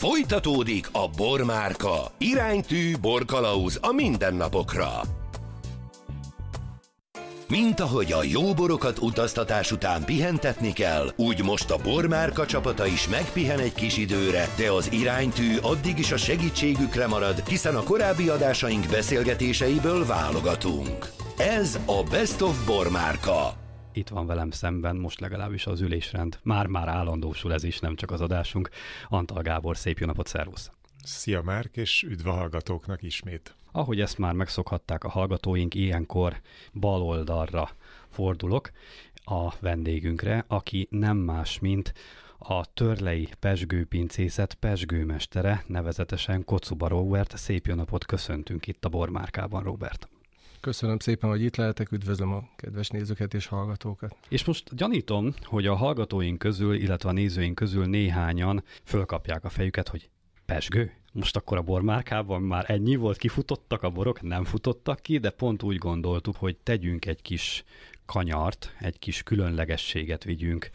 Folytatódik a Bormárka. Iránytű borkalauz a mindennapokra. Mint ahogy a jó borokat utaztatás után pihentetni kell, úgy most a Bormárka csapata is megpihen egy kis időre, de az iránytű addig is a segítségükre marad, hiszen a korábbi adásaink beszélgetéseiből válogatunk. Ez a Best of Bormárka. Itt van velem szemben, most legalábbis az ülésrend. Már állandósul ez is, nem csak az adásunk. Antal Gábor, szép jó napot, szervusz! Szia Márk, és üdv a hallgatóknak ismét! Ahogy ezt már megszokhatták a hallgatóink, ilyenkor bal oldalra fordulok a vendégünkre, aki nem más, mint a Törlei Pezsgőpincészet pezsgőmestere, nevezetesen Kocuba Róbert. Szép jó napot, köszöntünk itt a Bormárkában, Róbert! Köszönöm szépen, hogy itt lehetek, üdvözlöm a kedves nézőket és hallgatókat. És most gyanítom, hogy a hallgatóink közül, illetve a nézőink közül néhányan fölkapják a fejüket, hogy pezsgő? Most akkor a Bormárkában már ennyi volt, kifutottak a borok, nem futottak ki, de pont úgy gondoltuk, hogy tegyünk egy kis kanyart, egy kis különlegességet vigyünk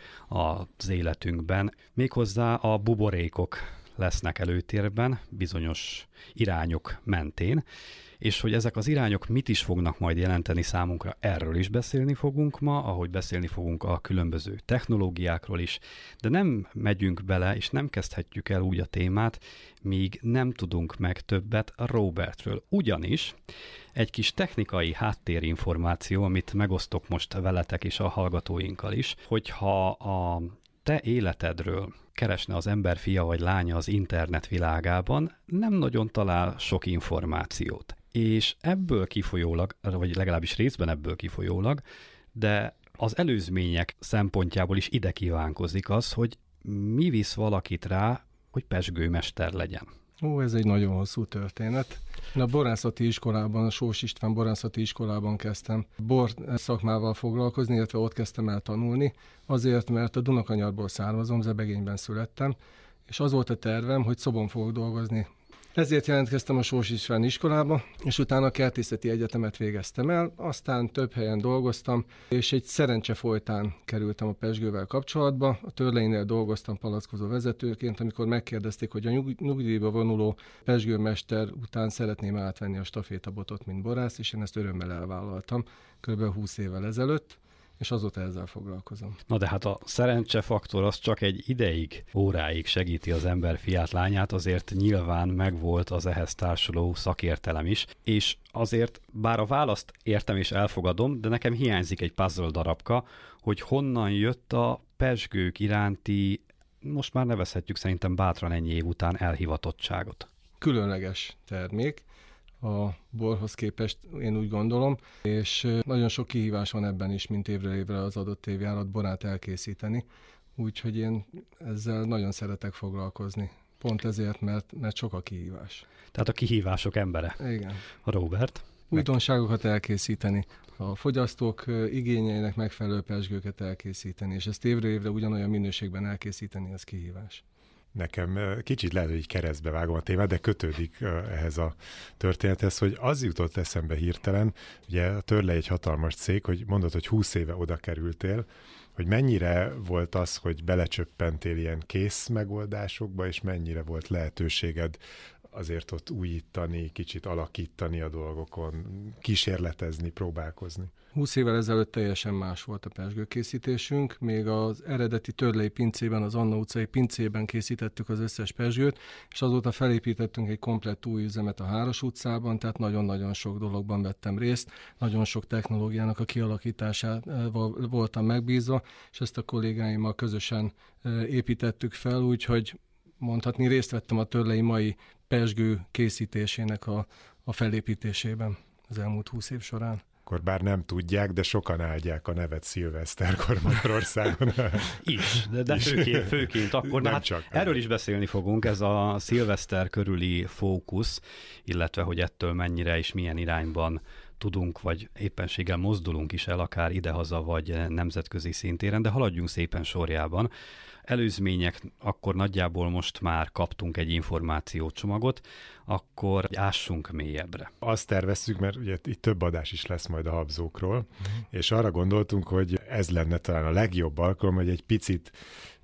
az életünkben. Méghozzá a buborékok lesznek előtérben, bizonyos irányok mentén, és hogy ezek az irányok mit is fognak majd jelenteni számunkra, erről is beszélni fogunk ma, ahogy beszélni fogunk a különböző technológiákról is, de nem megyünk bele, és nem kezdhetjük el úgy a témát, míg nem tudunk meg többet a Róbertről. Ugyanis egy kis technikai háttérinformáció, amit megosztok most veletek és a hallgatóinkkal is, hogyha a te életedről keresne az ember fia vagy lánya az internet világában, nem nagyon talál sok információt. És ebből kifolyólag, vagy legalábbis részben ebből kifolyólag, de az előzmények szempontjából is ide kívánkozik az, hogy mi visz valakit rá, hogy pezsgőmester legyen. Ez egy nagyon hosszú történet. Én a borászati iskolában, a Sós István borászati iskolában kezdtem bor szakmával foglalkozni, illetve ott kezdtem el tanulni, azért, mert a Dunakanyarból származom, Zebegényben születtem, és az volt a tervem, hogy szobon fogok dolgozni. Ezért jelentkeztem a Sós István iskolába, és utána a kertészeti egyetemet végeztem el, aztán több helyen dolgoztam, és egy szerencse folytán kerültem a pezsgővel kapcsolatba. A Törleinél dolgoztam palackozó vezetőként, amikor megkérdezték, hogy a nyugdíjba vonuló pezsgőmester után szeretném átvenni a stafétabotot, mint borász, és én ezt örömmel elvállaltam kb. 20 évvel ezelőtt, és azóta ezzel foglalkozom. Na de hát a szerencsefaktor az csak egy ideig, óráig segíti az ember fiát, lányát, azért nyilván megvolt az ehhez társuló szakértelem is, és azért, bár a választ értem és elfogadom, de nekem hiányzik egy puzzle darabka, hogy honnan jött a pezsgők iránti, most már nevezhetjük szerintem bátran ennyi év után elhivatottságot. Különleges termék a borhoz képest, én úgy gondolom, és nagyon sok kihívás van ebben is, mint évről évre az adott évjárat borát elkészíteni, úgyhogy én ezzel nagyon szeretek foglalkozni. Pont ezért, mert sok a kihívás. Tehát a kihívások embere. Igen. A Róbert. Újdonságokat elkészíteni, a fogyasztók igényeinek megfelelő pezsgőket elkészíteni, és ezt évről évre ugyanolyan minőségben elkészíteni, az kihívás. Nekem kicsit lehet, hogy keresztbe vágom a témát, de kötődik ehhez a történethez, hogy az jutott eszembe hirtelen, ugye a Törlei egy hatalmas cég, hogy mondod, hogy 20 éve oda kerültél, hogy mennyire volt az, hogy belecsöppentél ilyen kész megoldásokba, és mennyire volt lehetőséged azért ott újítani, kicsit alakítani a dolgokon, kísérletezni, próbálkozni. 20 évvel ezelőtt teljesen más volt a pezsgőkészítésünk, még az eredeti Törlei pincében, az Anna utcai pincében készítettük az összes pezsgőt, és azóta felépítettünk egy komplett új üzemet a Háros utcában, tehát nagyon-nagyon sok dologban vettem részt, nagyon sok technológiának a kialakításával voltam megbízva, és ezt a kollégáimmal közösen építettük fel, úgyhogy mondhatni részt vettem a Törlei mai pezsgő készítésének a felépítésében az elmúlt 20 év során. Akkor bár nem tudják, de sokan áldják a nevet szilveszterkor Magyarországon. De főként akkor. Nem hát csak. Erről is beszélni fogunk, ez a szilveszter körüli fókusz, illetve hogy ettől mennyire és milyen irányban tudunk, vagy éppenséggel mozdulunk is el, akár idehaza, vagy nemzetközi szintéren, de haladjunk szépen sorjában. Előzmények, akkor nagyjából most már kaptunk egy információcsomagot, akkor ássunk mélyebbre. Azt terveztük, mert ugye itt több adás is lesz majd a habzókról, és arra gondoltunk, hogy ez lenne talán a legjobb alkalom, hogy egy picit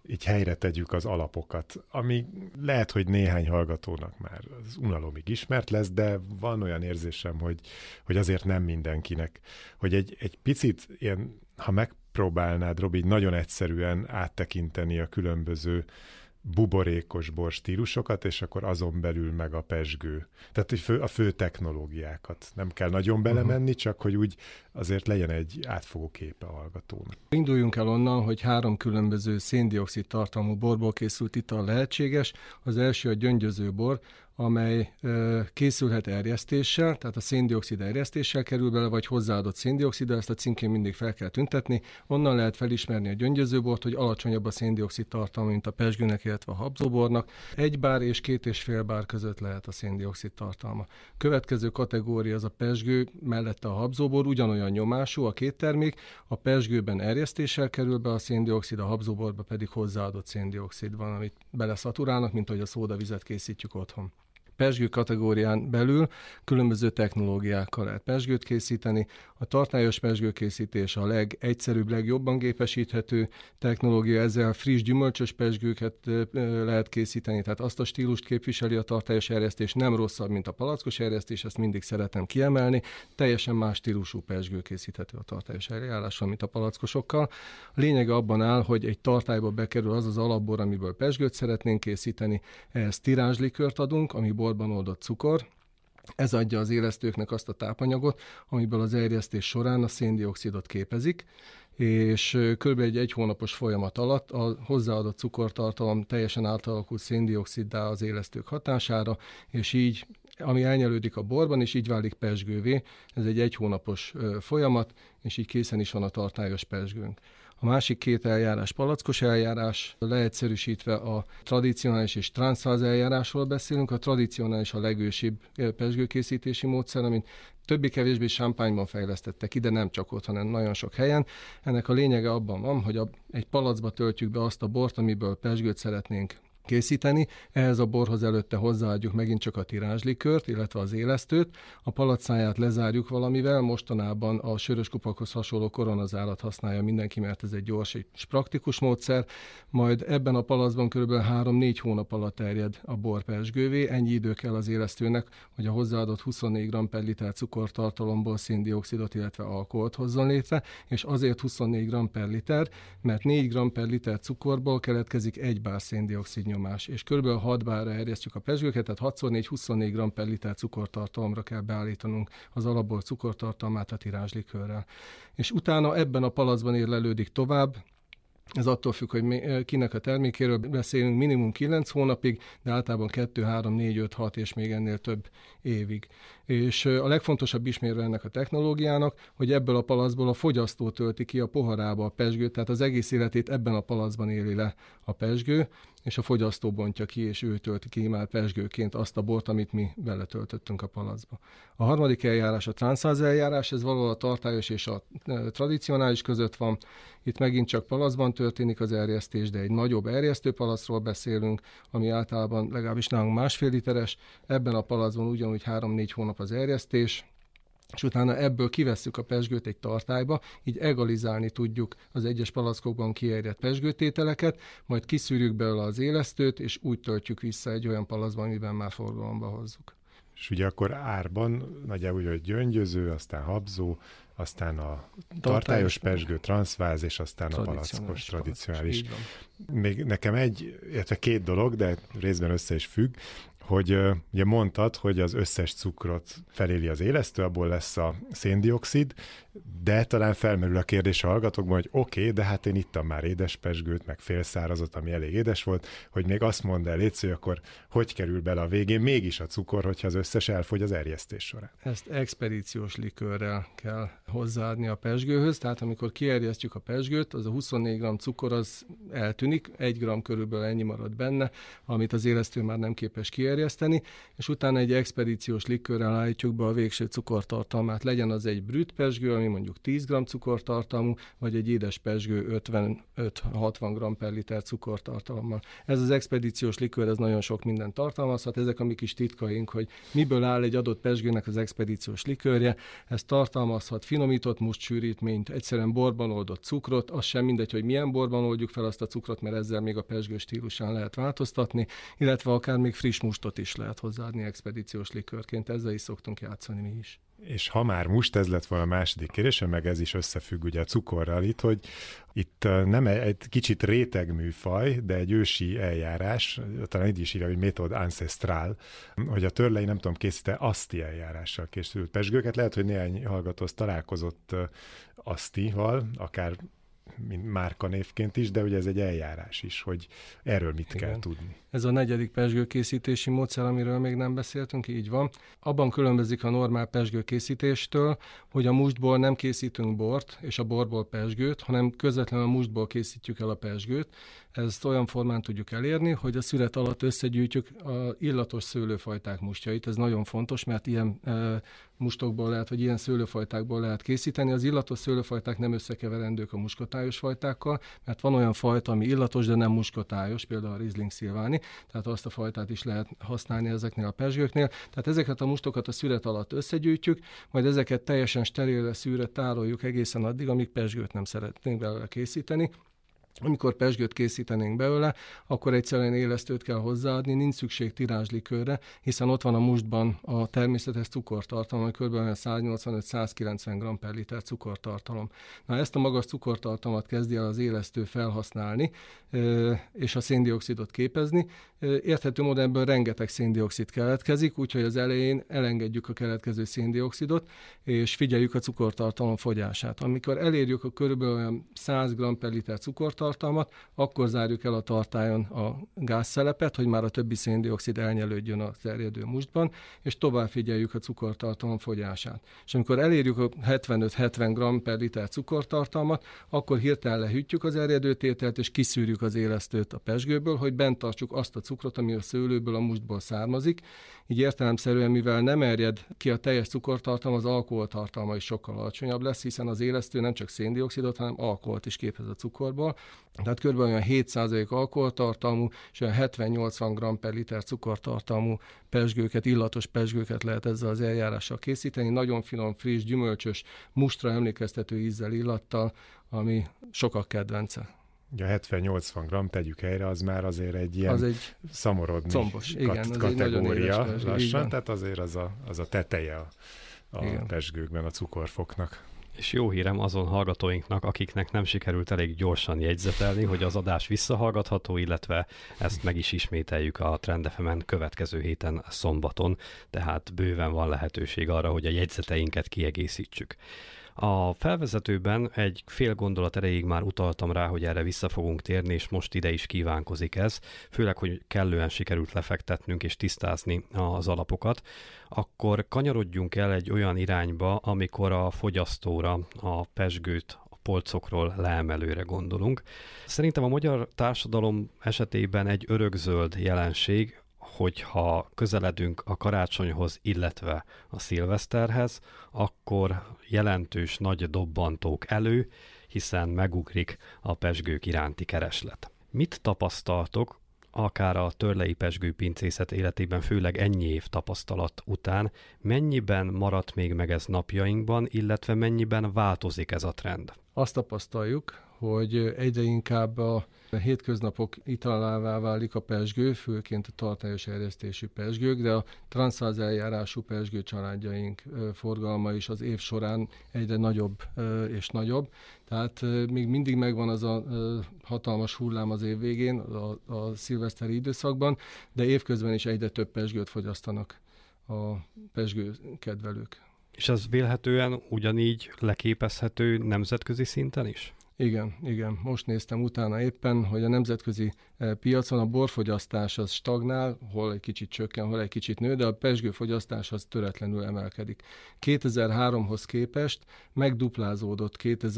így helyre tegyük az alapokat, ami lehet, hogy néhány hallgatónak már az unalomig ismert lesz, de van olyan érzésem, hogy azért nem mindenkinek, hogy egy picit ilyen, ha megpróbálnád, Robi, nagyon egyszerűen áttekinteni a különböző buborékos borstílusokat, és akkor azon belül meg a pezsgő. Tehát a fő technológiákat. Nem kell nagyon belemenni, csak hogy úgy azért legyen egy átfogó képe a hallgatónak. Induljunk el onnan, hogy 3 különböző szén-dioxid tartalmú borból készült ital lehetséges. Az első a gyöngyöző bor, amely készülhet erjesztéssel, tehát a szén-dioxid erjesztéssel kerül bele, vagy hozzáadott szén-dioxiddal, ezt a címkén mindig fel kell tüntetni. Onnan lehet felismerni a gyöngyözőbort, hogy alacsonyabb a szén-dioxid tartalma, mint a pezsgőnek, illetve a habzóbornak. 1 bár és 2,5 bár között lehet a szén-dioxid tartalma. Következő kategória az a pezsgő, mellette a habzóbor, ugyanolyan nyomású a két termék, a pezsgőben erjesztéssel kerül be a szén-dioxid, a habzóborba pedig hozzáadott szén-dioxid van, amit beleszaturálnak, mint ahogy a szódavizet készítjük otthon. Pezsgő kategórián belül különböző technológiákkal lehet pezsgőt készíteni. A tartályos pezsgőkészítés a legegyszerűbb, legjobban gépesíthető technológia, ezzel friss gyümölcsös pezsgőket lehet készíteni, tehát azt a stílust képviseli a tartályos erjesztés, nem rosszabb, mint a palackos erjesztés, ezt mindig szeretem kiemelni. Teljesen más stílusú pezsgő készíthető a tartályos eljárással, mint a palackosokkal. A lényege abban áll, hogy egy tartályba bekerül az az alapbor, amiből pezsgőt szeretnénk készíteni, ehhez tirázslikört adunk, ami borban oldott cukor. Ez adja az élesztőknek azt a tápanyagot, amiből az erjesztés során a szén-dioxidot képezik, és kb. egy hónapos folyamat alatt a hozzáadott cukortartalom teljesen átalakult szén-dioxiddá az élesztők hatására, és így, ami elnyelődik a borban, és így válik pezsgővé. Ez egy hónapos folyamat, és így készen is van a tartályos pezsgőnk. A másik 2 eljárás palackos eljárás, leegyszerűsítve a tradicionális és transzfáz eljárásról beszélünk. A tradicionális a legősibb pezsgőkészítési módszer, amit többé-kevésbé Champagne-ban fejlesztettek ki, de nem csak ott, hanem nagyon sok helyen. Ennek a lényege abban van, hogy egy palacba töltjük be azt a bort, amiből pezsgőt szeretnénk készíteni. Ehhez a borhoz előtte hozzáadjuk megint csak a tirázslikört, illetve az élesztőt. A palacszáját lezárjuk valamivel, mostanában a sörös kupakhoz hasonló koronazárat használja mindenki, mert ez egy gyors és praktikus módszer. Majd ebben a palacban kb. 3-4 hónap alatt terjed a bor pezsgővé. Ennyi idő kell az élesztőnek, hogy a hozzáadott 24 g per liter cukortartalomból szén-dioxidot, illetve alkoholt hozzon létre, és azért 24 g per liter, mert 4 g per liter cukorból keletkezik 1 bár szén-dioxid nyomás, és kb. 6 bárra erjesztjük a pezsgőket, tehát 6x4 24 g per liter cukortartalomra kell beállítanunk az alapbor cukortartalmát a tirázslikőrrel. És utána ebben a palacban érlelődik tovább. Ez attól függ, hogy kinek a termékéről beszélünk, minimum 9 hónapig, de általában 2, 3, 4, 5, 6 és még ennél több évig. És a legfontosabb ismérve ennek a technológiának, hogy ebből a palacból a fogyasztó tölti ki a poharába a pezsgőt, tehát az egész életét ebben a palacban éli le a pezsgő, és a fogyasztó bontja ki, és ő tölti ki már pezsgőként azt a bort, amit mi beletöltöttünk a palacba. A harmadik eljárás a transzfáz eljárás, ez valahol a tartályos és a tradicionális között van. Itt megint csak palacban történik az erjesztés, de egy nagyobb erjesztő palacról beszélünk, ami általában legalábbis nálunk 1,5 literes. Ebben a palacban ugyanúgy 3-4 hónap az erjesztés, és utána ebből kivesszük a pezsgőt egy tartályba, így egalizálni tudjuk az egyes palackokban kierjedt pezsgőtételeket, majd kiszűrjük belőle az élesztőt, és úgy töltjük vissza egy olyan palacba, amiben már forgalomba hozzuk. És ugye akkor árban nagyjából úgy, gyöngyöző, aztán habzó, aztán a tartályos pezsgő, transzfáz, és aztán a palackos, tradicionális. Még nekem illetve 2 dolog, de részben össze is függ, hogy ugye mondtad, hogy az összes cukrot feléli az élesztő, abból lesz a széndioxid, de talán felmerül a kérdés a hallgatókban, hogy oké, de hát én ittam már édes pezsgőt, meg félszárazat, ami elég édes volt, hogy még azt mondd el, légy, hogy akkor hogy kerül bele a végén mégis a cukor, hogyha az összes elfogy az erjesztés során. Ezt expedíciós likőrrel kell hozzáadni a pezsgőhöz, tehát amikor kierjesztjük a pezsgőt, az a 24 g cukor az eltűnik, 1 g körülbelül ennyi marad benne, amit az élesztő már nem képes kierjeszteni, és utána egy expedíciós likőrrel állítjuk be a végső cukortartalmát. Legyen az egy brüt pezsgő, ami mondjuk 10 g cukortartalmú, vagy egy édes pezsgő 55-60 g per liter cukortartalommal. Ez az expedíciós likőr, ez nagyon sok mindent tartalmazhat. Ezek a mi kis titkaink, hogy miből áll egy adott pezsgőnek az expedíciós likőrje. Ez tartalmazhat finom finomított mustsűrítményt, egyszerűen borban oldott cukrot, az sem mindegy, hogy milyen borban oldjuk fel azt a cukrot, mert ezzel még a pezsgő stílusán lehet változtatni, illetve akár még friss mustot is lehet hozzáadni expedíciós likőrként, ezzel is szoktunk játszani mi is. És ha már must, ez lett volna a második kérdésem, meg ez is összefügg ugye a cukorral itt, hogy itt nem egy kicsit rétegműfaj, de egy ősi eljárás, talán így is írja, hogy méthod ancestral, hogy a Törlei, nem tudom, készíte aszti eljárással készült pezsgőket. Lehet, hogy néhány hallgatóhoz találkozott asztival, akár mint márkanévként is, de ugye ez egy eljárás is, hogy erről mit kell tudni. Ez a 4. pezsgőkészítési módszer, amiről még nem beszéltünk, így van. Abban különbözik a normál pezsgőkészítéstől, hogy a mustból nem készítünk bort, és a borból pezsgőt, hanem közvetlenül a mustból készítjük el a pezsgőt. Ezt olyan formán tudjuk elérni, hogy a szület alatt összegyűjtjük az illatos szőlőfajták mustjait. Ez nagyon fontos, mert ilyen mustokból lehet, vagy ilyen szőlőfajtákból lehet készíteni. Az illatos szőlőfajták nem összekeverendők a muskotályos fajtákkal, mert van olyan fajta, ami illatos, de nem muskotályos, például a Riesling Szilváni, tehát azt a fajtát is lehet használni ezeknél a pezsgőknél. Tehát ezeket a mustokat a szület alatt összegyűjtjük, majd ezeket teljesen sterilre szűrre tároljuk egészen addig, amíg pezsgőt nem szeretnénk belőle készíteni. Amikor pezsgőt készítenénk belőle, akkor egyszerűen élesztőt kell hozzáadni, nincs szükség tirázslikőrre, hiszen ott van a mustban a természetes cukortartalom, hogy kb. 185-190 g per liter cukortartalom. Na, ezt a magas cukortartalmat kezdi el az élesztő felhasználni, és a széndioxidot képezni. Érthető módon ebből rengeteg széndioxid keletkezik, úgyhogy az elején elengedjük a keletkező széndioxidot, és figyeljük a cukortartalom fogyását. Amikor elérjük a körülbelül 100 g per liter cukortartalmat, akkor zárjuk el a tartályon a gázszelepet, hogy már a többi széndioxid elnyelődjön a terjedő mustban, és tovább figyeljük a cukortartalom fogyását. És amikor elérjük a 75-70 g per liter cukortartalmat, akkor hirtelen lehűtjük az erjedőtételt, és kiszűrjük az élesztőt a pezsgőből, hogy bent tartsuk azt a cukrot, ami a szőlőből, a mustból származik. Így értelemszerűen, mivel nem erjed ki a teljes cukortartalom, az alkoholtartalma is sokkal alacsonyabb lesz, hiszen az élesztő nem csak széndioxidot, hanem alkoholt is képez a cukorból. Tehát kb. Olyan 7% alkoholtartalmú és olyan 70-80 g per liter cukortartalmú pezsgőket, illatos pezsgőket lehet ezzel az eljárással készíteni. Nagyon finom, friss, gyümölcsös, mustra emlékeztető ízzel, illattal, ami sokak kedvence. Ugye 70-80 g tegyük helyre, az már azért egy ilyen szamorodni combos, igen, kategória lassan, tehát azért az a teteje a pezsgőkben a cukorfoknak. És jó hírem azon hallgatóinknak, akiknek nem sikerült elég gyorsan jegyzetelni, hogy az adás visszahallgatható, illetve ezt meg is ismételjük a Trend FM-en következő héten szombaton, tehát bőven van lehetőség arra, hogy a jegyzeteinket kiegészítsük. A felvezetőben egy fél gondolat erejéig már utaltam rá, hogy erre vissza fogunk térni, és most ide is kívánkozik ez, főleg, hogy kellően sikerült lefektetnünk és tisztázni az alapokat, akkor kanyarodjunk el egy olyan irányba, amikor a fogyasztóra, a pezsgőt, a polcokról leemelőre gondolunk. Szerintem a magyar társadalom esetében egy örökzöld jelenség, hogyha közeledünk a karácsonyhoz, illetve a szilveszterhez, akkor jelentős nagy dobbantók elő, hiszen megugrik a pezsgők iránti kereslet. Mit tapasztaltok, akár a törlei pezsgőpincészet életében, főleg ennyi év tapasztalat után, mennyiben maradt még meg ez napjainkban, illetve mennyiben változik ez a trend? Azt tapasztaljuk, hogy egyre inkább a hétköznapok italává válik a pezsgő, főként a tartályos erjesztésű pezsgők, de a transzfáz eljárású pezsgő családjaink forgalma is az év során egyre nagyobb és nagyobb. Tehát még mindig megvan az a hatalmas hullám az év végén, a szilveszteri időszakban, de évközben is egyre több pezsgőt fogyasztanak a pezsgő kedvelők. És ez vélhetően ugyanígy leképezhető nemzetközi szinten is? Igen. Most néztem utána éppen, hogy a nemzetközi piacon a borfogyasztás az stagnál, hol egy kicsit csökken, hol egy kicsit nő, de a pezsgőfogyasztás az töretlenül emelkedik. 2003-hoz képest megduplázódott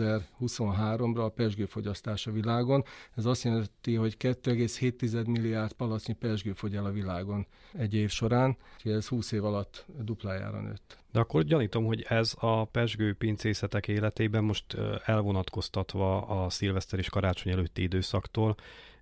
2023-ra a pezsgőfogyasztás a világon. Ez azt jelenti, hogy 2,7 milliárd palacnyi pezsgő fogy el a világon egy év során, és ez 20 év alatt duplájára nőtt. De akkor gyanítom, hogy ez a pezsgőpincészetek életében most elvonatkoztatva a szilveszter és karácsony előtti időszaktól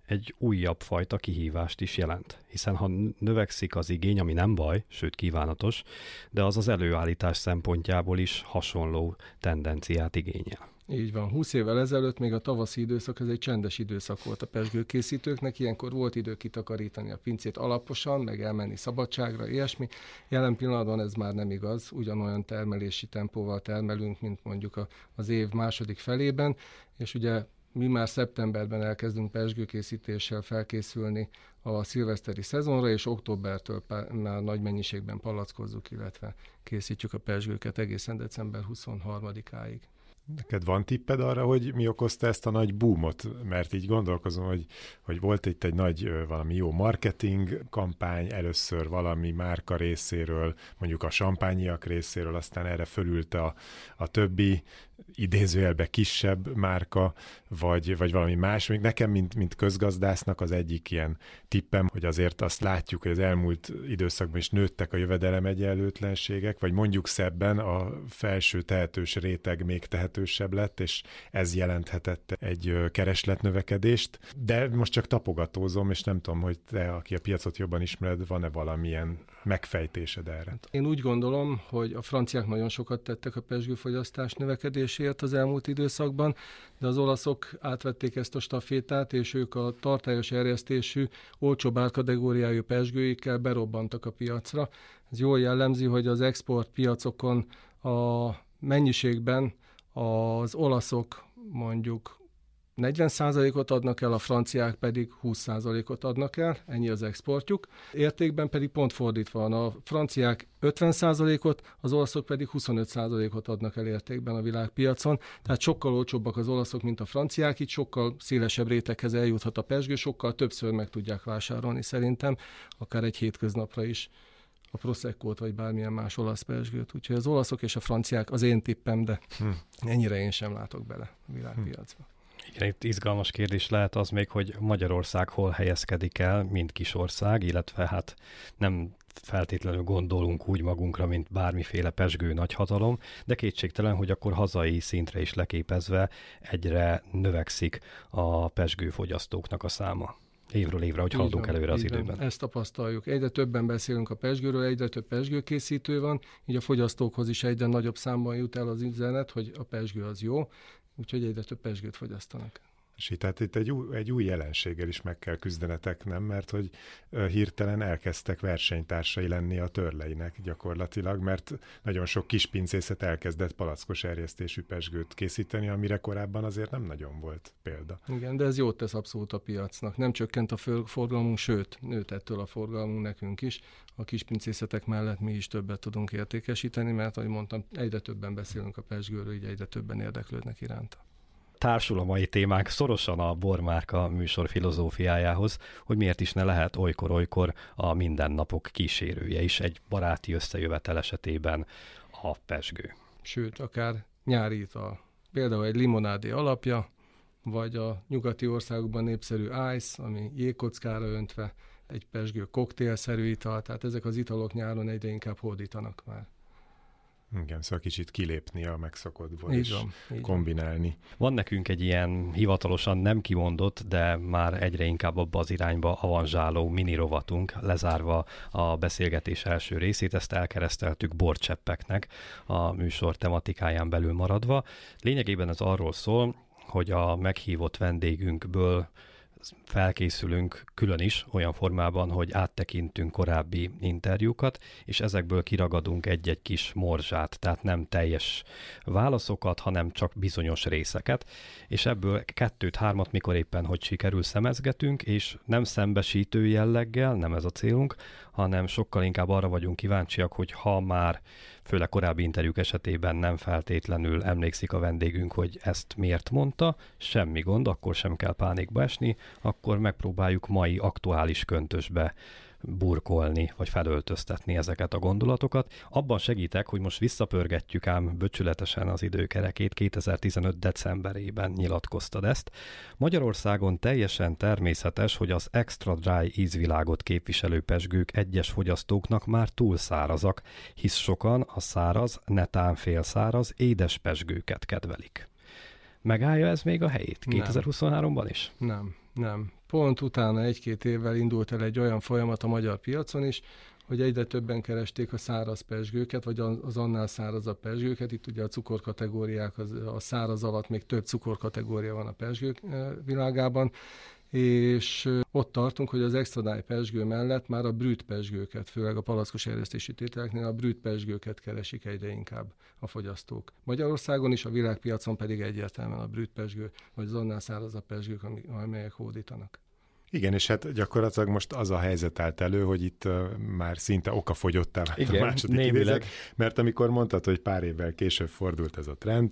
egy újabb fajta kihívást is jelent. Hiszen ha növekszik az igény, ami nem baj, sőt kívánatos, de az előállítás szempontjából is hasonló tendenciát igényel. Így van. 20 évvel ezelőtt még a tavaszi időszak, ez egy csendes időszak volt a pezsgőkészítőknek, ilyenkor volt idő kitakarítani a pincét alaposan, meg elmenni szabadságra, ilyesmi. Jelen pillanatban ez már nem igaz, ugyanolyan termelési tempóval termelünk, mint mondjuk az év második felében, és ugye mi már szeptemberben elkezdünk pezsgőkészítéssel felkészülni a szilveszteri szezonra, és októbertől már nagy mennyiségben palackozzuk, illetve készítjük a pezsgőket egészen december 23-áig. Neked van tipped arra, hogy mi okozta ezt a nagy boomot? Mert így gondolkozom, hogy volt itt egy nagy valami jó marketing kampány, először valami márka részéről, mondjuk a sampányiak részéről, aztán erre fölült a többi idézőjelbe kisebb márka, vagy valami más. Még nekem, mint közgazdásznak az egyik ilyen tippem, hogy azért azt látjuk, hogy az elmúlt időszakban is nőttek a jövedelemegyenlőtlenségek, vagy mondjuk szebben a felső tehetős réteg még tehetősebb lett, és ez jelenthetett egy keresletnövekedést. De most csak tapogatózom, és nem tudom, hogy te, aki a piacot jobban ismered, van-e valamilyen megfejtésed erre? Én úgy gondolom, hogy a franciák nagyon sokat tettek a pezsgőfogyasztás növekedéséért az elmúlt időszakban, de az olaszok átvették ezt a stafétát, és ők a tartályos erjesztésű, olcsóbb árkategóriájú pezsgőikkel berobbantak a piacra. Ez jól jellemzi, hogy az export piacokon a mennyiségben az olaszok mondjuk 40%-ot adnak el, a franciák pedig 20%-ot adnak el, ennyi az exportjuk. Értékben pedig pont fordítva van, a franciák 50%-ot, az olaszok pedig 25%-ot adnak el értékben a világpiacon, tehát sokkal olcsóbbak az olaszok, mint a franciák, itt sokkal szélesebb réteghez eljuthat a pezsgő, sokkal többször meg tudják vásárolni szerintem, akár egy hétköznapra is a Proseccót, vagy bármilyen más olasz pezsgőt. Úgyhogy az olaszok és a franciák az én tippem, de ennyire én sem látok bele a világpiacba. Igen, itt izgalmas kérdés lehet az még, hogy Magyarország hol helyezkedik el, mint kis ország, illetve hát nem feltétlenül gondolunk úgy magunkra, mint bármiféle pezsgő nagyhatalom, de kétségtelen, hogy akkor hazai szintre is leképezve egyre növekszik a pezsgőfogyasztóknak a száma. Évről évre, hogy haladunk előre az időben. Ezt tapasztaljuk. Egyre többen beszélünk a pezsgőről, egyre több pezsgőkészítő van, így a fogyasztókhoz is egyre nagyobb számban jut el az üzenet, hogy a pezsgő az jó, úgyhogy egyre több pezsgőt fogyasztanak. És tehát itt egy új jelenséggel is meg kell küzdenetek, nem? Mert hogy hirtelen elkezdtek versenytársai lenni a törleinek gyakorlatilag, mert nagyon sok kis pincészet elkezdett palackos erjesztésű pezsgőt készíteni, amire korábban azért nem nagyon volt példa. Igen, de ez jót tesz abszolút a piacnak. Nem csökkent a forgalmunk, sőt, nőtt ettől a forgalmunk nekünk is. A kis pincészetek mellett mi is többet tudunk értékesíteni, mert ahogy mondtam, egyre többen beszélünk a pezsgőről, így egyre többen érdeklődnek iránta. Társul a mai témánk szorosan a Bormárka műsor filozófiájához, hogy miért is ne lehet olykor-olykor a mindennapok kísérője is egy baráti összejövetel esetében a pezsgő. Sőt, akár nyári ital. Például egy limonádé alapja, vagy a nyugati országokban népszerű ice, ami jégkockára öntve, egy pezsgő koktélszerű ital, tehát ezek az italok nyáron egyre inkább hódítanak már. Igen, szóval kicsit kilépni a megszokottból így és van, kombinálni. Van nekünk egy ilyen hivatalosan nem kimondott, de már egyre inkább abba az irányba avanzsáló mini rovatunk, lezárva a beszélgetés első részét, ezt elkereszteltük borcseppeknek a műsor tematikáján belül maradva. Lényegében ez arról szól, hogy a meghívott vendégünkből felkészülünk külön is, olyan formában, hogy áttekintünk korábbi interjúkat, és ezekből kiragadunk egy-egy kis morzsát, tehát nem teljes válaszokat, hanem csak bizonyos részeket, és ebből 2-3, mikor éppen hogy sikerül, szemezgetünk, és nem szembesítő jelleggel, nem ez a célunk, hanem sokkal inkább arra vagyunk kíváncsiak, hogy ha már főleg korábbi interjúk esetében nem feltétlenül emlékszik a vendégünk, hogy ezt miért mondta, semmi gond, akkor sem kell pánikba esni, akkor megpróbáljuk mai aktuális köntösbe burkolni, vagy felöltöztetni ezeket a gondolatokat. Abban segítek, hogy most visszapörgetjük ám becsületesen az időkerekét, 2015. decemberében nyilatkoztad ezt. Magyarországon teljesen természetes, hogy az extra dry ízvilágot képviselő pezsgők egyes fogyasztóknak már túl szárazak, hisz sokan a száraz, netán félszáraz, édes pezsgőket kedvelik. Megállja ez még a helyét 2023-ban is? Nem. Nem. Pont utána 1-2 évvel indult el egy olyan folyamat a magyar piacon is, hogy egyre többen keresték a száraz pezsgőket, vagy az annál szárazabb pezsgőket. Itt ugye a cukorkategóriák, a száraz alatt még több cukorkategória van a pezsgők világában, és ott tartunk, hogy az extra dry pezsgő mellett már a brüt pezsgőket, főleg a palackos erjesztési tételeknél a brüt pezsgőket keresik egyre inkább a fogyasztók. Magyarországon is, a világpiacon pedig egyértelműen a brüt pezsgő, vagy az annál szárazabb pezsgők, amelyek hódítanak. Igen, és hát gyakorlatilag most az a helyzet állt elő, hogy itt már szinte okafogyottá vált a második idézet, mert amikor mondtad, hogy pár évvel később fordult ez a trend,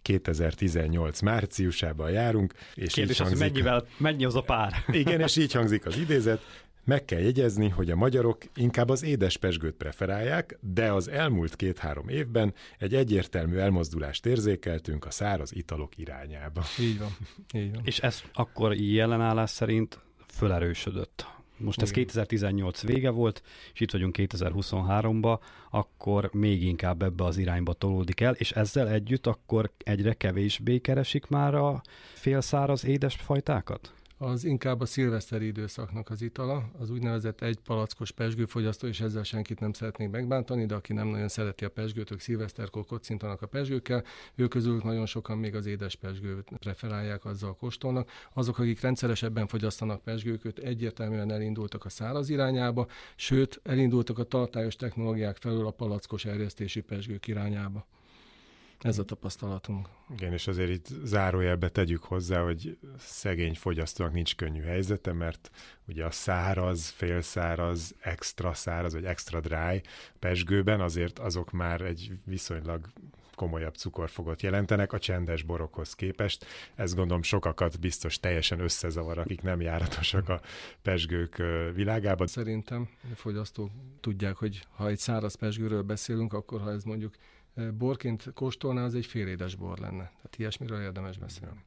2018 márciusában járunk, és kérdés az, hogy mennyi az a pár? Igen, és így hangzik az idézet. Meg kell jegyezni, hogy a magyarok inkább az édes pezsgőt preferálják, de az elmúlt 2-3 évben egy egyértelmű elmozdulást érzékeltünk a száraz italok irányába. Így van. És ez akkor jelenállás szerint fölerősödött. Most ez 2018 vége volt, és itt vagyunk 2023-ba, akkor még inkább ebbe az irányba tolódik el, és ezzel együtt akkor egyre kevésbé keresik már a félszáraz édes fajtákat? Az inkább a szilveszteri időszaknak az itala, az úgynevezett egy palackos pezsgőfogyasztó, és ezzel senkit nem szeretnék megbántani, de aki nem nagyon szereti a pezsgőt, ők szilveszterkor kocintanak a pezsgőkkel, ők közül nagyon sokan még az édes pezsgőt preferálják, azzal kóstolnak. Azok, akik rendszeresebben fogyasztanak pezsgőköt, egyértelműen elindultak a száraz irányába, sőt, elindultak a tartályos technológiák felől a palackos erjesztési pezsgők irányába. Ez a tapasztalatunk. Igen, és azért itt zárójelbe tegyük hozzá, hogy szegény fogyasztónak nincs könnyű helyzete, mert ugye a száraz, félszáraz, extra száraz, vagy extra dry pezsgőben azért azok már egy viszonylag komolyabb cukorfogot jelentenek a csendes borokhoz képest. Ez gondolom sokakat biztos teljesen összezavar, akik nem járatosak a pezsgők világában. Szerintem a fogyasztók tudják, hogy ha egy száraz pezsgőről beszélünk, akkor ha ez mondjuk borként kóstolná, az egy félédes bor lenne. Tehát ilyesmiről érdemes beszélni.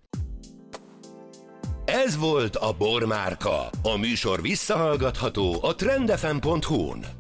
Ez volt a Bormárka. A műsor visszahallgatható a trendfm.hu-n.